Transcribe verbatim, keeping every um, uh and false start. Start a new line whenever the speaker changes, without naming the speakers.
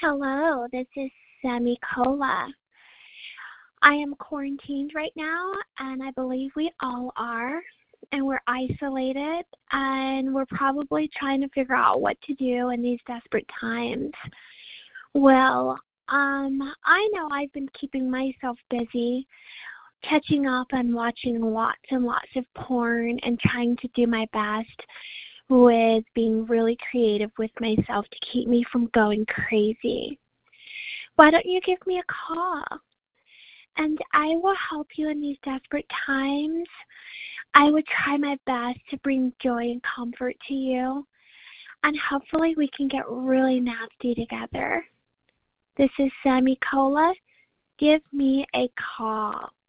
Hello, this is Sammy Cola. I am quarantined right now, and I believe we all are. And we're isolated, and we're probably trying to figure out what to do in these desperate times. Well, um, I know I've been keeping myself busy, catching up and watching lots and lots of porn and trying to do my best with being really creative with myself to keep me from going crazy. Why don't you give me a call? And I will help you in these desperate times. I would try my best to bring joy and comfort to you. And hopefully we can get really nasty together. This is Sammy Cola. Give me a call.